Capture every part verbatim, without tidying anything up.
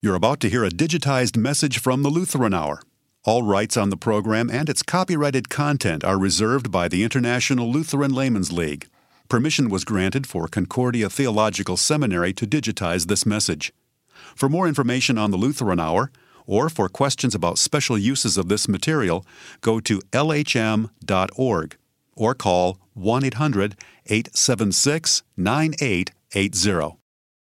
You're about to hear a digitized message from the Lutheran Hour. All rights on the program and its copyrighted content are reserved by the International Lutheran Laymen's League. Permission was granted for Concordia Theological Seminary to digitize this message. For more information on the Lutheran Hour, or for questions about special uses of this material, go to L H M dot org or call one eight hundred, eight seven six, nine eight eight zero.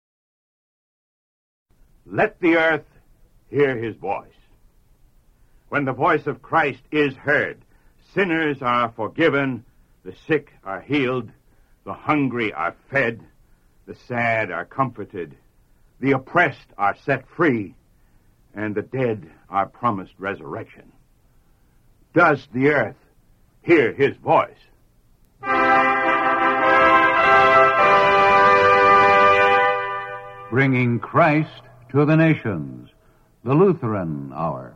Let the earth hear his voice. When the voice of Christ is heard, sinners are forgiven, the sick are healed, the hungry are fed, the sad are comforted, the oppressed are set free, and the dead are promised resurrection. Does the earth hear his voice? Bringing Christ to the nations, the Lutheran Hour.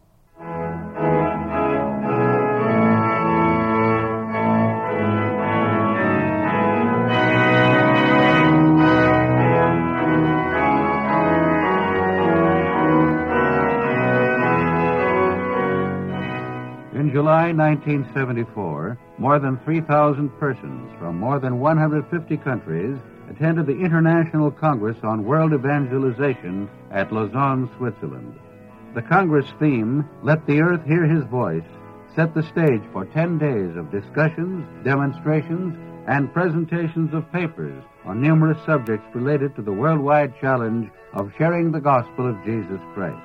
In July nineteen seventy-four, more than three thousand persons from more than one hundred fifty countries attended the International Congress on World Evangelization at Lausanne, Switzerland. The Congress theme, Let the Earth Hear His Voice, set the stage for ten days of discussions, demonstrations, and presentations of papers on numerous subjects related to the worldwide challenge of sharing the gospel of Jesus Christ.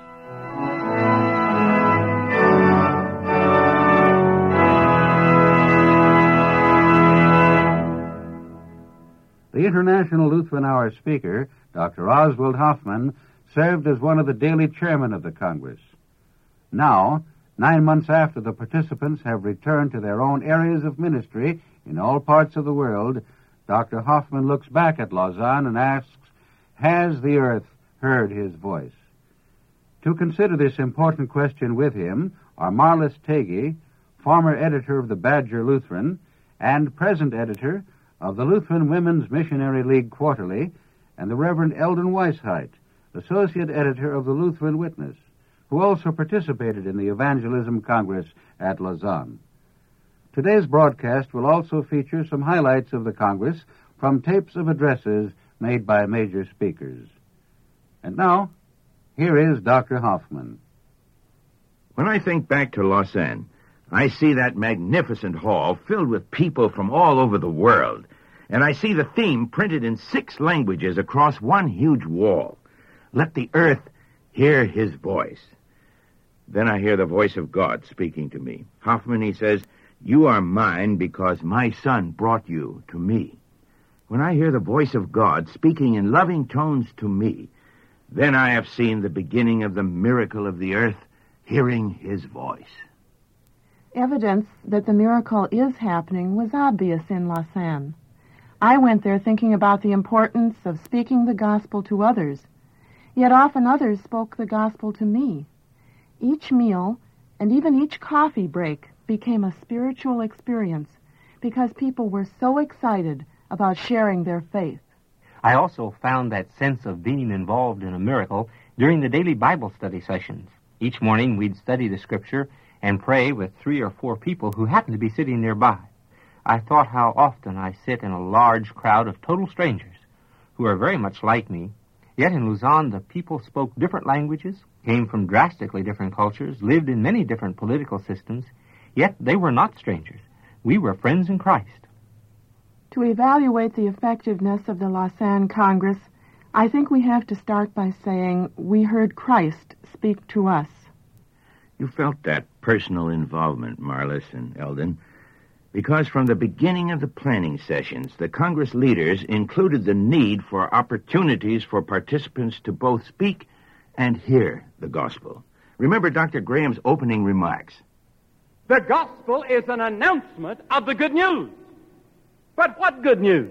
The International Lutheran Hour speaker, Doctor Oswald Hoffman, served as one of the daily chairmen of the Congress. Now, nine months after the participants have returned to their own areas of ministry in all parts of the world, Doctor Hoffman looks back at Lausanne and asks, has the earth heard his voice? To consider this important question with him are Marlis Tagey, former editor of the Badger Lutheran and present editor of the Lutheran Women's Missionary League Quarterly, and the Reverend Eldon Weishaupt, associate editor of the Lutheran Witness, who also participated in the Evangelism Congress at Lausanne. Today's broadcast will also feature some highlights of the Congress from tapes of addresses made by major speakers. And now, here is Doctor Hoffman. When I think back to Lausanne, I see that magnificent hall filled with people from all over the world, and I see the theme printed in six languages across one huge wall. Let the earth hear his voice. Then I hear the voice of God speaking to me. Hoffman, he says, you are mine because my son brought you to me. When I hear the voice of God speaking in loving tones to me, then I have seen the beginning of the miracle of the earth hearing his voice. Evidence that the miracle is happening was obvious in Lausanne. I went there thinking about the importance of speaking the gospel to others, yet often others spoke the gospel to me. Each meal, and even each coffee break, became a spiritual experience because people were so excited about sharing their faith. I also found that sense of being involved in a miracle during the daily Bible study sessions. Each morning we'd study the Scripture and pray with three or four people who happened to be sitting nearby. I thought how often I sit in a large crowd of total strangers who are very much like me, yet in Lausanne the people spoke different languages, came from drastically different cultures, lived in many different political systems, yet they were not strangers. We were friends in Christ. To evaluate the effectiveness of the Lausanne Congress, I think we have to start by saying we heard Christ speak to us. You felt that personal involvement, Marlis and Eldon, because from the beginning of the planning sessions, the Congress leaders included the need for opportunities for participants to both speak and hear the gospel. Remember Doctor Graham's opening remarks. The gospel is an announcement of the good news. But what good news?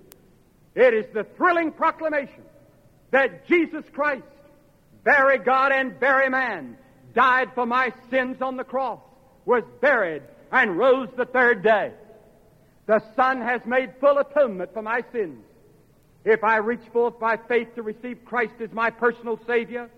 It is the thrilling proclamation that Jesus Christ, very God and very man, died for my sins on the cross, was buried, and rose the third day. The Son has made full atonement for my sins. If I reach forth by faith to receive Christ as my personal Savior,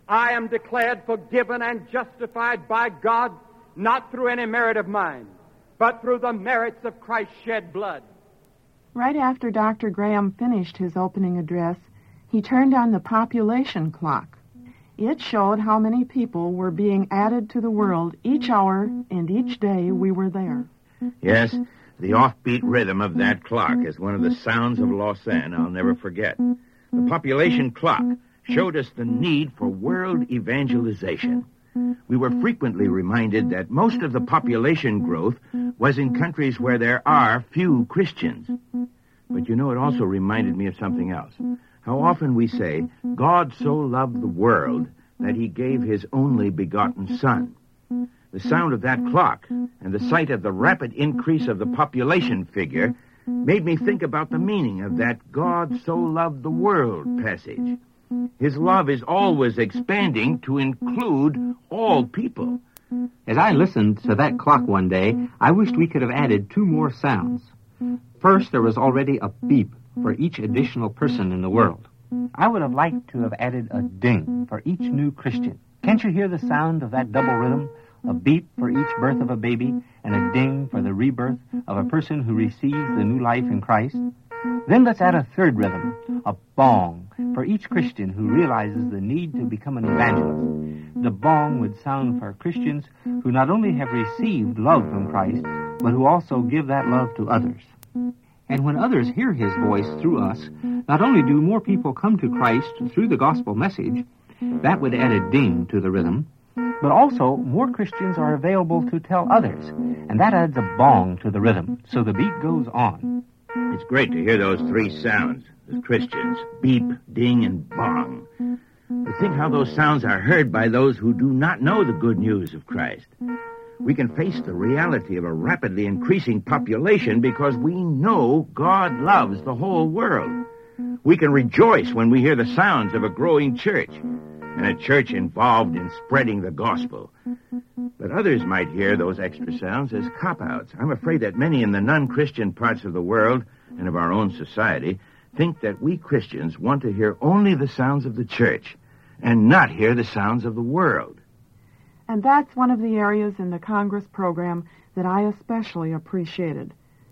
I am declared forgiven and justified by God, not through any merit of mine, but through the merits of Christ's shed blood. Right after Doctor Graham finished his opening address, he turned on the population clock. It showed how many people were being added to the world each hour and each day we were there. Yes, the offbeat rhythm of that clock is one of the sounds of Lausanne I'll never forget. The population clock showed us the need for world evangelization. We were frequently reminded that most of the population growth was in countries where there are few Christians. But you know, it also reminded me of something else. How often we say, God so loved the world that he gave his only begotten Son. The sound of that clock and the sight of the rapid increase of the population figure made me think about the meaning of that God so loved the world passage. His love is always expanding to include all people. As I listened to that clock one day, I wished we could have added two more sounds. First, there was already a beep for each additional person in the world. I would have liked to have added a ding for each new Christian. Can't you hear the sound of that double rhythm? A beep for each birth of a baby, and a ding for the rebirth of a person who receives the new life in Christ. Then let's add a third rhythm, a bong, for each Christian who realizes the need to become an evangelist. The bong would sound for Christians who not only have received love from Christ, but who also give that love to others. And when others hear his voice through us, not only do more people come to Christ through the gospel message, that would add a ding to the rhythm, but also more Christians are available to tell others, and that adds a bong to the rhythm, so the beat goes on. It's great to hear those three sounds as Christians, beep, ding, and bong. But think how those sounds are heard by those who do not know the good news of Christ. We can face the reality of a rapidly increasing population because we know God loves the whole world. We can rejoice when we hear the sounds of a growing church, and a church involved in spreading the gospel. But others might hear those extra sounds as cop-outs. I'm afraid that many in the non-Christian parts of the world and of our own society think that we Christians want to hear only the sounds of the church and not hear the sounds of the world. And that's one of the areas in the Congress program that I especially appreciated.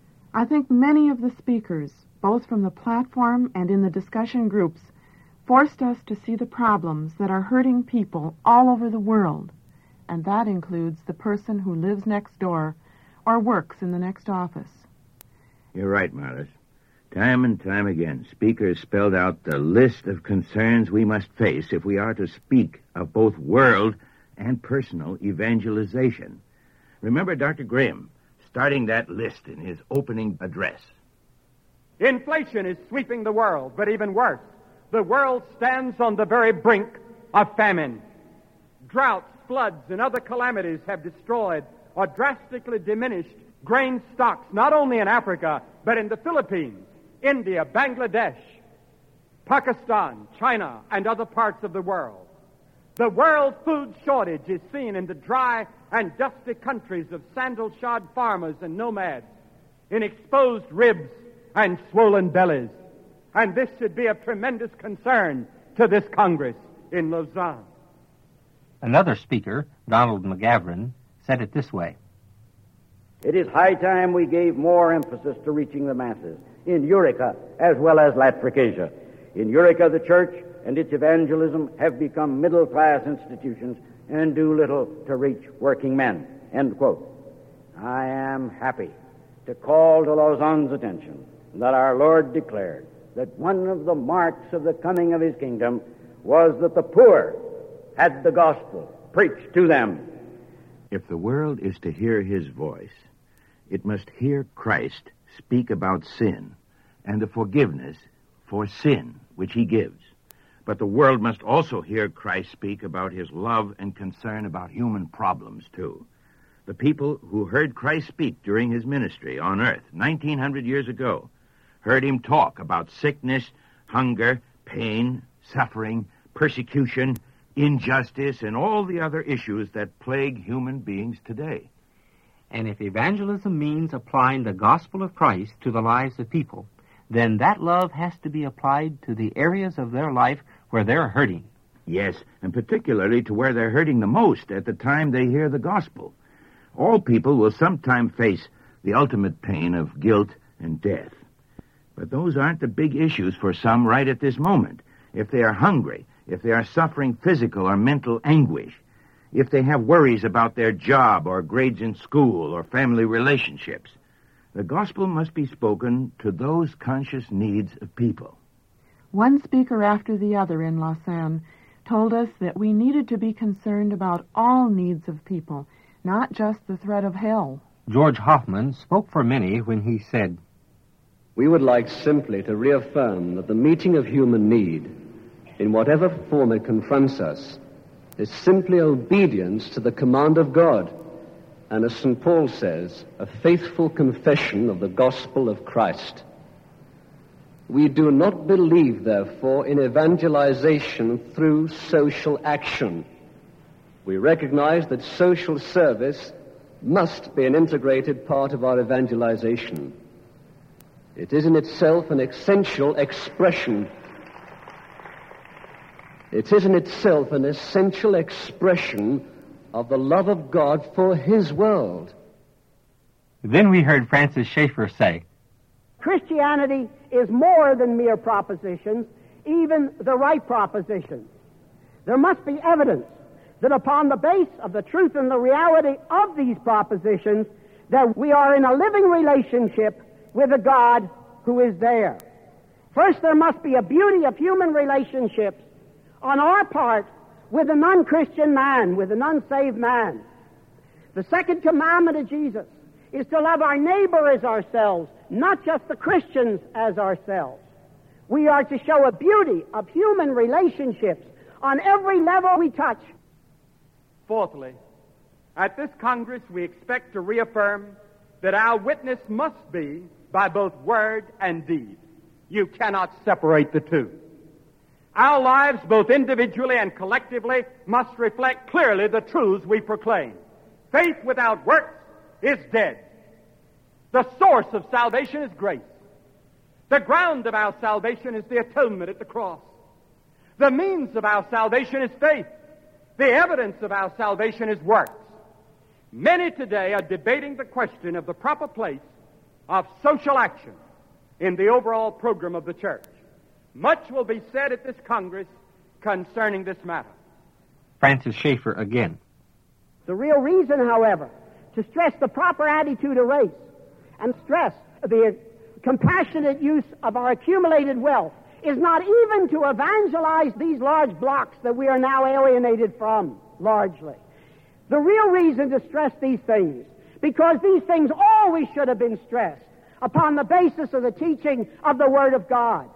I think many of the speakers, both from the platform and in the discussion groups, forced us to see the problems that are hurting people all over the world, and that includes the person who lives next door or works in the next office. You're right, Marlis. Time and time again, speakers spelled out the list of concerns we must face if we are to speak of both world and personal evangelization. Remember Doctor Graham starting that list in his opening address. Inflation is sweeping the world, but even worse, the world stands on the very brink of famine. Droughts, floods, and other calamities have destroyed or drastically diminished grain stocks, not only in Africa, but in the Philippines, India, Bangladesh, Pakistan, China, and other parts of the world. The world food shortage is seen in the dry and dusty countries of sandal-shod farmers and nomads, in exposed ribs and swollen bellies. And this should be of tremendous concern to this Congress in Lausanne. Another speaker, Donald McGavran, said it this way. It is high time we gave more emphasis to reaching the masses in Eureka as well as Latricasia. In Eureka, the church and its evangelism have become middle-class institutions and do little to reach working men. End quote. I am happy to call to Lausanne's attention that our Lord declared that one of the marks of the coming of his kingdom was that the poor had the gospel preached to them. If the world is to hear his voice, it must hear Christ speak about sin and the forgiveness for sin which he gives. But the world must also hear Christ speak about his love and concern about human problems, too. The people who heard Christ speak during his ministry on earth nineteen hundred years ago heard him talk about sickness, hunger, pain, suffering, persecution, injustice, and all the other issues that plague human beings today. And if evangelism means applying the gospel of Christ to the lives of people, then that love has to be applied to the areas of their life where they're hurting. Yes, and particularly to where they're hurting the most at the time they hear the gospel. All people will sometime face the ultimate pain of guilt and death. But those aren't the big issues for some right at this moment. If they are hungry, if they are suffering physical or mental anguish, if they have worries about their job or grades in school or family relationships, the gospel must be spoken to those conscious needs of people. One speaker after the other in Lausanne told us that we needed to be concerned about all needs of people, not just the threat of hell. George Hoffman spoke for many when he said, "We would like simply to reaffirm that the meeting of human need, in whatever form it confronts us, is simply obedience to the command of God, and as Saint Paul says, a faithful confession of the gospel of Christ. We do not believe, therefore, in evangelization through social action. We recognize that social service must be an integrated part of our evangelization. It is in itself an essential expression. It is in itself an essential expression of the love of God for His world." Then we heard Francis Schaeffer say, Christianity is more than mere propositions, even the right propositions. There must be evidence that upon the base of the truth and the reality of these propositions, that we are in a living relationship with a God who is there. First, there must be a beauty of human relationships on our part with a non-Christian man, with an unsaved man. The second commandment of Jesus is to love our neighbor as ourselves, not just the Christians as ourselves. We are to show a beauty of human relationships on every level we touch. Fourthly, at this Congress we expect to reaffirm that our witness must be by both word and deed. You cannot separate the two. Our lives, both individually and collectively, must reflect clearly the truths we proclaim. Faith without works is dead. The source of salvation is grace. The ground of our salvation is the atonement at the cross. The means of our salvation is faith. The evidence of our salvation is works. Many today are debating the question of the proper place of social action in the overall program of the church. Much will be said at this Congress concerning this matter. Francis Schaeffer again. The real reason, however, to stress the proper attitude of race and stress the compassionate use of our accumulated wealth is not even to evangelize these large blocks that we are now alienated from, largely. The real reason to stress these things, because these things always should have been stressed upon the basis of the teaching of the Word of God.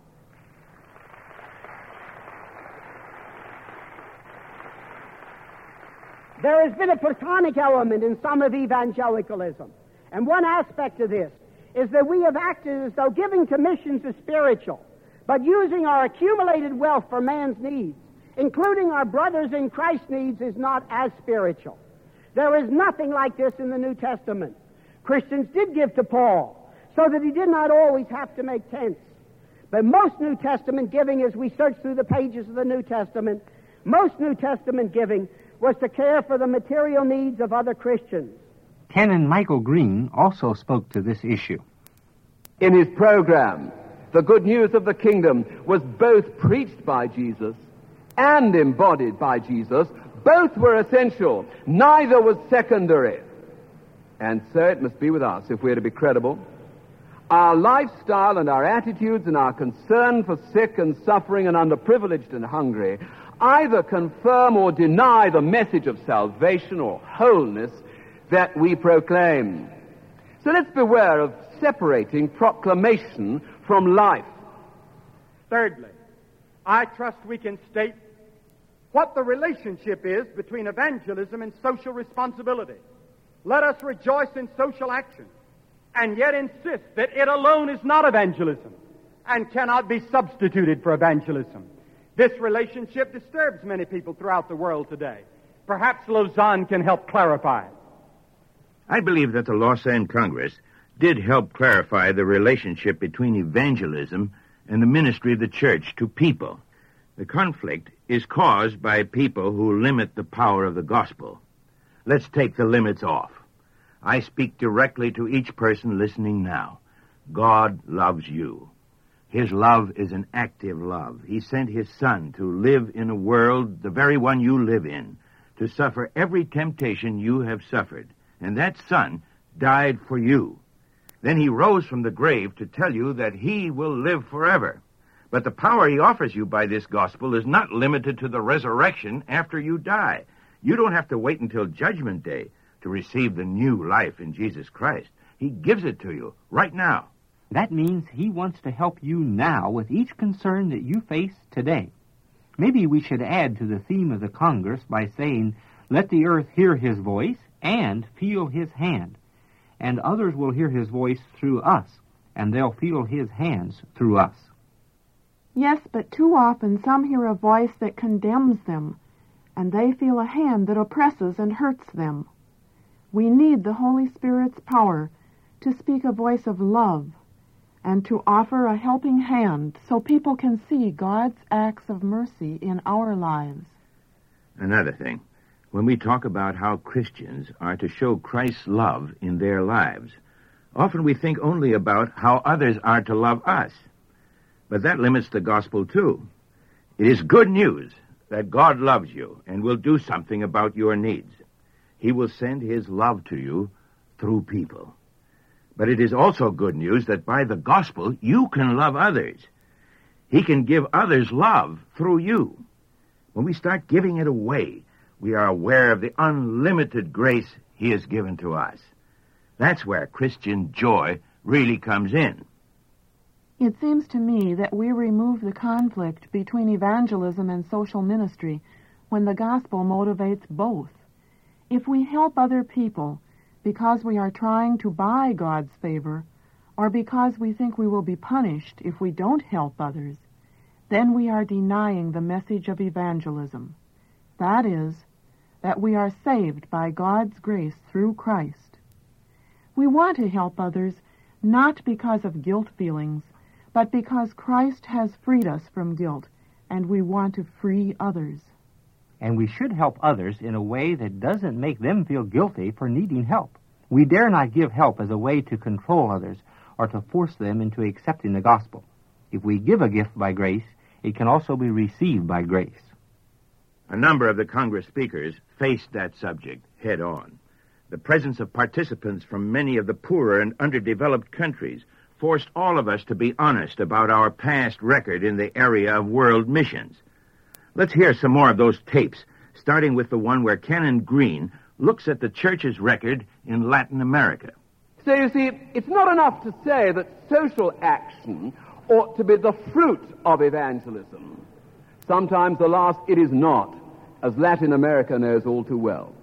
There has been a Platonic element in some of evangelicalism. And one aspect of this is that we have acted as though giving to missions is spiritual, but using our accumulated wealth for man's needs, including our brothers in Christ's needs, is not as spiritual. There is nothing like this in the New Testament. Christians did give to Paul, so that he did not always have to make tents. But most New Testament giving, as we search through the pages of the New Testament, most New Testament giving was to care for the material needs of other Christians. Canon Michael Green also spoke to this issue. In his program, the good news of the kingdom was both preached by Jesus and embodied by Jesus. Both were essential. Neither was secondary. And so it must be with us if we are to be credible. Our lifestyle and our attitudes and our concern for sick and suffering and underprivileged and hungry either confirm or deny the message of salvation or wholeness that we proclaim. So let's beware of separating proclamation from life. Thirdly, I trust we can state what the relationship is between evangelism and social responsibility. Let us rejoice in social action and yet insist that it alone is not evangelism and cannot be substituted for evangelism. This relationship disturbs many people throughout the world today. Perhaps Lausanne can help clarify it. I believe that the Lausanne Congress did help clarify the relationship between evangelism and the ministry of the church to people. The conflict is caused by people who limit the power of the gospel. Let's take the limits off. I speak directly to each person listening now. God loves you. His love is an active love. He sent his Son to live in a world, the very one you live in, to suffer every temptation you have suffered. And that Son died for you. Then he rose from the grave to tell you that he will live forever. But the power he offers you by this gospel is not limited to the resurrection after you die. You don't have to wait until Judgment Day to receive the new life in Jesus Christ. He gives it to you right now. That means he wants to help you now with each concern that you face today. Maybe we should add to the theme of the Congress by saying, let the earth hear his voice and feel his hand. And others will hear his voice through us, and they'll feel his hands through us. Yes, but too often some hear a voice that condemns them, and they feel a hand that oppresses and hurts them. We need the Holy Spirit's power to speak a voice of love and to offer a helping hand so people can see God's acts of mercy in our lives. Another thing, when we talk about how Christians are to show Christ's love in their lives, often we think only about how others are to love us. But that limits the gospel, too. It is good news that God loves you and will do something about your needs. He will send his love to you through people. But it is also good news that by the gospel, you can love others. He can give others love through you. When we start giving it away, we are aware of the unlimited grace he has given to us. That's where Christian joy really comes in. It seems to me that we remove the conflict between evangelism and social ministry when the gospel motivates both. If we help other people because we are trying to buy God's favor, or because we think we will be punished if we don't help others, then we are denying the message of evangelism. That is, that we are saved by God's grace through Christ. We want to help others not because of guilt feelings, but because Christ has freed us from guilt, and we want to free others. And we should help others in a way that doesn't make them feel guilty for needing help. We dare not give help as a way to control others or to force them into accepting the gospel. If we give a gift by grace, it can also be received by grace. A number of the Congress speakers faced that subject head on. The presence of participants from many of the poorer and underdeveloped countries forced all of us to be honest about our past record in the area of world missions. Let's hear some more of those tapes, starting with the one where Canon Green looks at the church's record in Latin America. So you see, it's not enough to say that social action ought to be the fruit of evangelism. Sometimes, alas, it is not, as Latin America knows all too well.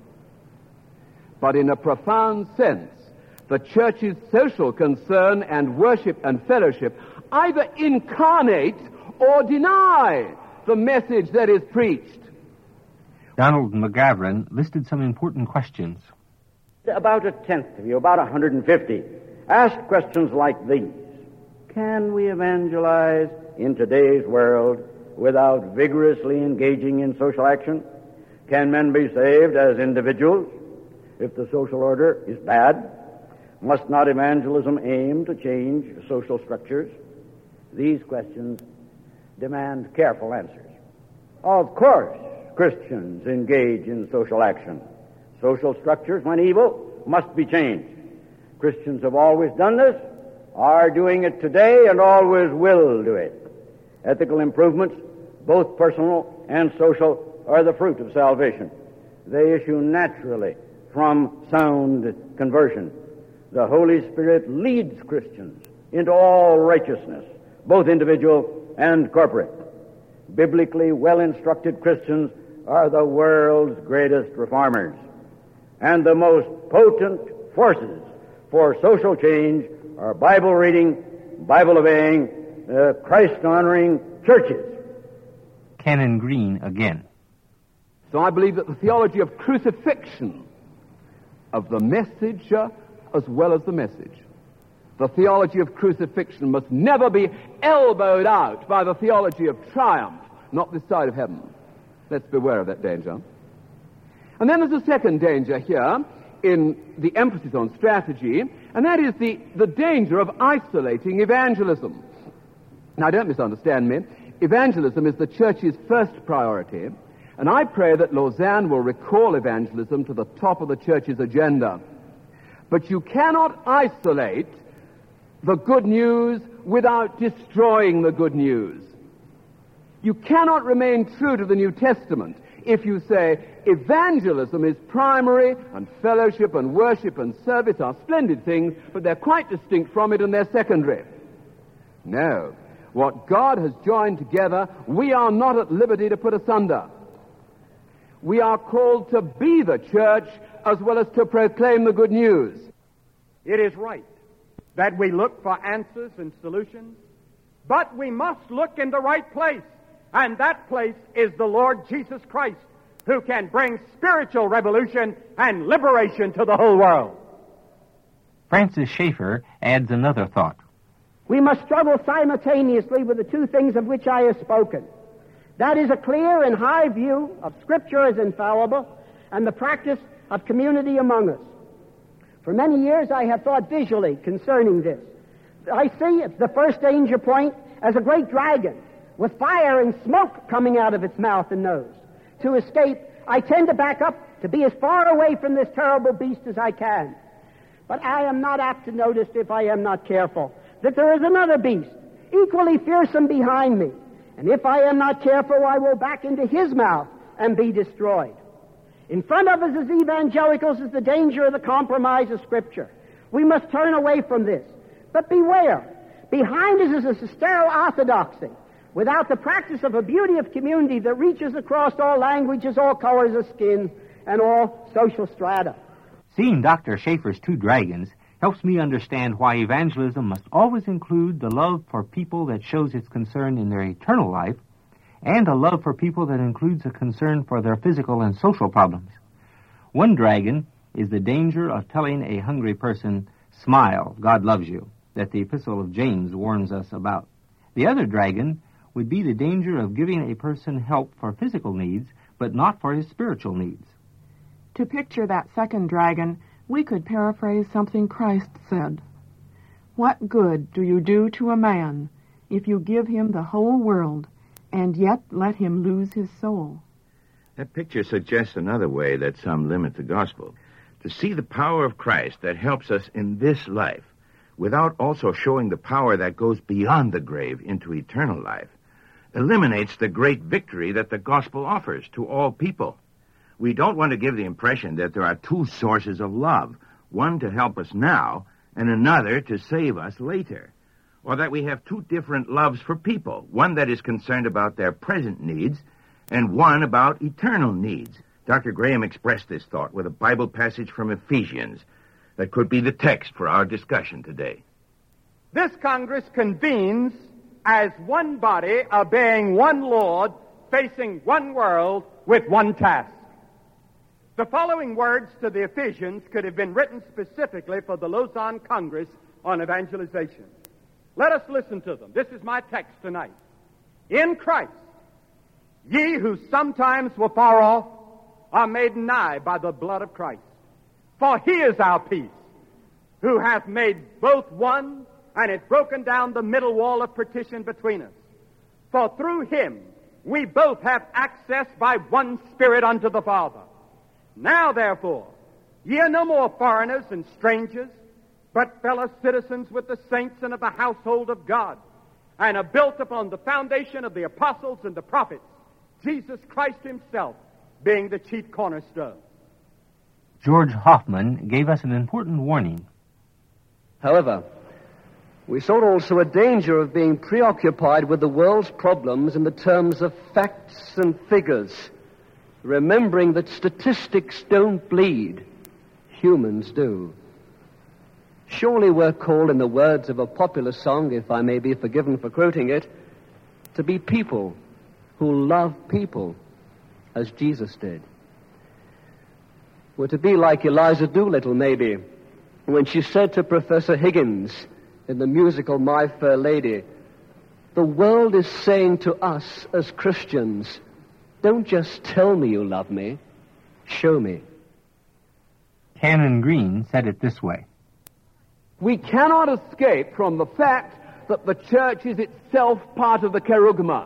But in a profound sense, the church's social concern and worship and fellowship either incarnate or deny the message that is preached. Donald McGavran listed some important questions. About a tenth of you, about one hundred fifty, asked questions like these. Can we evangelize in today's world without vigorously engaging in social action? Can men be saved as individuals if the social order is bad? Must not evangelism aim to change social structures? These questions demand careful answers. Of course, Christians engage in social action. Social structures, when evil, must be changed. Christians have always done this, are doing it today, and always will do it. Ethical improvements, both personal and social, are the fruit of salvation. They issue naturally from sound conversion. The Holy Spirit leads Christians into all righteousness, both individual and corporate. Biblically well-instructed Christians are the world's greatest reformers. And the most potent forces for social change are Bible-reading, Bible-obeying, uh, Christ-honoring churches. Canon Green again. So I believe that the theology of crucifixion, of the message uh, as well as the message, the theology of crucifixion must never be elbowed out by the theology of triumph, not this side of heaven. Let's beware of that danger. And then there's a second danger here in the emphasis on strategy, and that is the, the danger of isolating evangelism. Now, don't misunderstand me. Evangelism is the church's first priority, and I pray that Lausanne will recall evangelism to the top of the church's agenda. But you cannot isolate the good news without destroying the good news. You cannot remain true to the New Testament if you say evangelism is primary and fellowship and worship and service are splendid things, but they're quite distinct from it and they're secondary. No. What God has joined together, we are not at liberty to put asunder. We are called to be the church as well as to proclaim the good news. It is right that we look for answers and solutions, but we must look in the right place, and that place is the Lord Jesus Christ, who can bring spiritual revolution and liberation to the whole world. Francis Schaeffer adds another thought. We must struggle simultaneously with the two things of which I have spoken. That is a clear and high view of Scripture as infallible and the practice of community among us. For many years I have thought visually concerning this. I see the first danger point as a great dragon with fire and smoke coming out of its mouth and nose. To escape, I tend to back up to be as far away from this terrible beast as I can. But I am not apt to notice, if I am not careful, that there is another beast, equally fearsome behind me. And if I am not careful, I will back into his mouth and be destroyed. In front of us as evangelicals is the danger of the compromise of Scripture. We must turn away from this. But beware. Behind us is a sterile orthodoxy, without the practice of a beauty of community that reaches across all languages, all colors of skin, and all social strata. Seeing Doctor Schaeffer's two dragons helps me understand why evangelism must always include the love for people that shows its concern in their eternal life, and a love for people that includes a concern for their physical and social problems. One dragon is the danger of telling a hungry person, "Smile, God loves you," that the Epistle of James warns us about. The other dragon would be the danger of giving a person help for physical needs, but not for his spiritual needs. To picture that second dragon, we could paraphrase something Christ said. What good do you do to a man if you give him the whole world and yet let him lose his soul? That picture suggests another way that some limit the gospel. To see the power of Christ that helps us in this life without also showing the power that goes beyond the grave into eternal life eliminates the great victory that the gospel offers to all people. We don't want to give the impression that there are two sources of love, one to help us now and another to save us later, or that we have two different loves for people, one that is concerned about their present needs and one about eternal needs. Doctor Graham expressed this thought with a Bible passage from Ephesians that could be the text for our discussion today. This Congress convenes as one body, obeying one Lord, facing one world with one task. The following words to the Ephesians could have been written specifically for the Lausanne Congress on evangelization. Let us listen to them. This is my text tonight. In Christ, ye who sometimes were far off are made nigh by the blood of Christ. For he is our peace, who hath made both one and hath broken down the middle wall of partition between us. For through him we both have access by one Spirit unto the Father. Now, therefore, ye are no more foreigners and strangers, but fellow citizens with the saints and of the household of God, and are built upon the foundation of the apostles and the prophets, Jesus Christ himself being the chief cornerstone. George Hoffman gave us an important warning. However, we saw also a danger of being preoccupied with the world's problems in the terms of facts and figures, remembering that statistics don't bleed, humans do. Surely we're called, in the words of a popular song, if I may be forgiven for quoting it, to be people who love people as Jesus did. We're to be like Eliza Doolittle, maybe, when she said to Professor Higgins in the musical My Fair Lady, The world is saying to us as Christians, don't just tell me you love me, show me. Canon Green said it this way. We cannot escape from the fact that the church is itself part of the kerugma.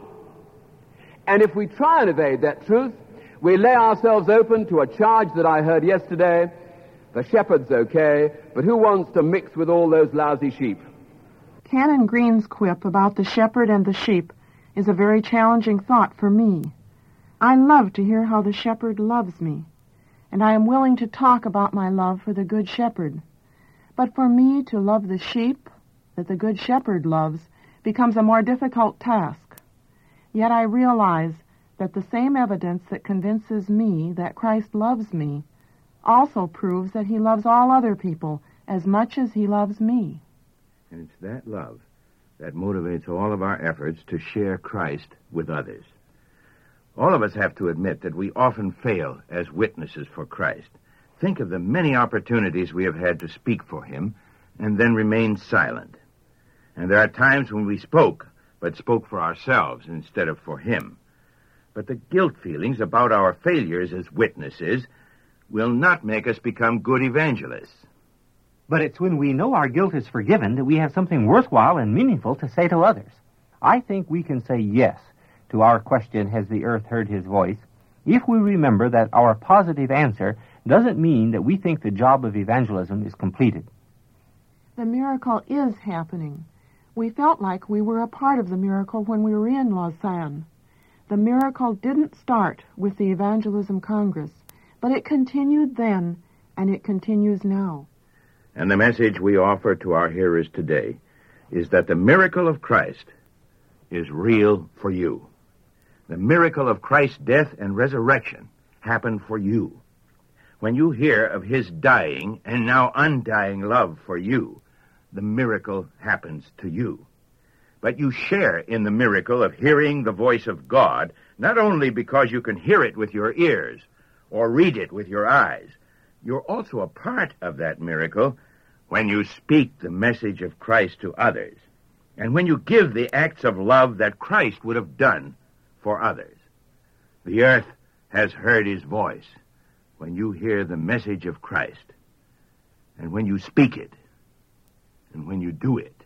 And if we try and evade that truth, we lay ourselves open to a charge that I heard yesterday. The shepherd's okay, but who wants to mix with all those lousy sheep? Canon Green's quip about the shepherd and the sheep is a very challenging thought for me. I love to hear how the shepherd loves me, and I am willing to talk about my love for the good shepherd. But for me to love the sheep that the good shepherd loves becomes a more difficult task. Yet I realize that the same evidence that convinces me that Christ loves me also proves that he loves all other people as much as he loves me. And it's that love that motivates all of our efforts to share Christ with others. All of us have to admit that we often fail as witnesses for Christ. Think of the many opportunities we have had to speak for him and then remain silent. And there are times when we spoke, but spoke for ourselves instead of for him. But the guilt feelings about our failures as witnesses will not make us become good evangelists. But it's when we know our guilt is forgiven that we have something worthwhile and meaningful to say to others. I think we can say yes to our question, has the earth heard his voice, if we remember that our positive answer doesn't mean that we think the job of evangelism is completed. The miracle is happening. We felt like we were a part of the miracle when we were in Lausanne. The miracle didn't start with the Evangelism Congress, but it continued then, and it continues now. And the message we offer to our hearers today is that the miracle of Christ is real for you. The miracle of Christ's death and resurrection happened for you. When you hear of his dying and now undying love for you, the miracle happens to you. But you share in the miracle of hearing the voice of God, not only because you can hear it with your ears or read it with your eyes. You're also a part of that miracle when you speak the message of Christ to others, and when you give the acts of love that Christ would have done for others. The earth has heard his voice when you hear the message of Christ, and when you speak it, and when you do it.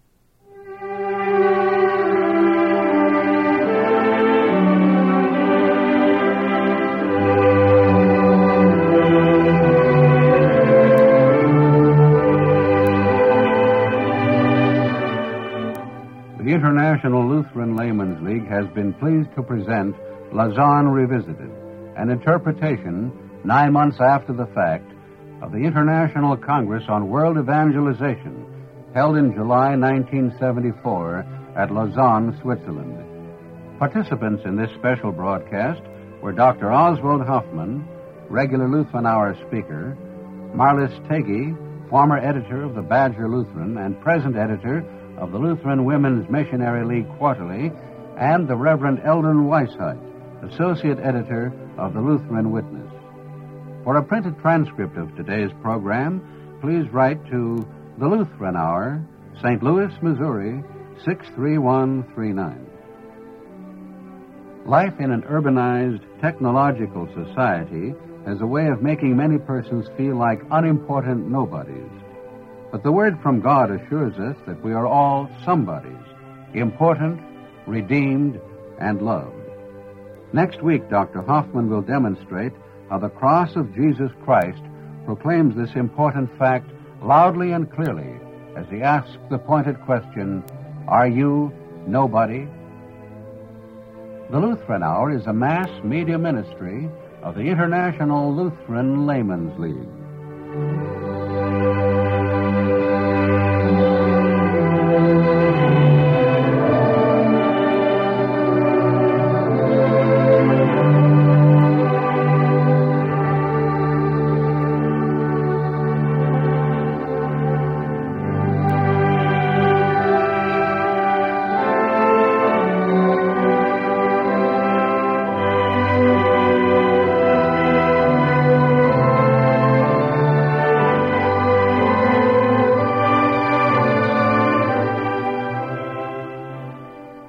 The International Lutheran Laymen's League has been pleased to present Lausanne Revisited, an interpretation, nine months after the fact, of the International Congress on World Evangelization, held in July nineteen seventy-four at Lausanne, Switzerland. Participants in this special broadcast were Doctor Oswald Hoffman, regular Lutheran Hour speaker, Marlis Tege, former editor of the Badger Lutheran and present editor of the Lutheran Women's Missionary League Quarterly, and the Reverend Eldon Weishaupt, associate editor of the Lutheran Witness. For a printed transcript of today's program, please write to the Lutheran Hour, Saint Louis, Missouri, six three one three nine. Life in an urbanized, technological society has a way of making many persons feel like unimportant nobodies. But the Word from God assures us that we are all somebodies, important, redeemed, and loved. Next week, Doctor Hoffman will demonstrate how the cross of Jesus Christ proclaims this important fact loudly and clearly as he asks the pointed question, are you nobody? The Lutheran Hour is a mass media ministry of the International Lutheran Laymen's League.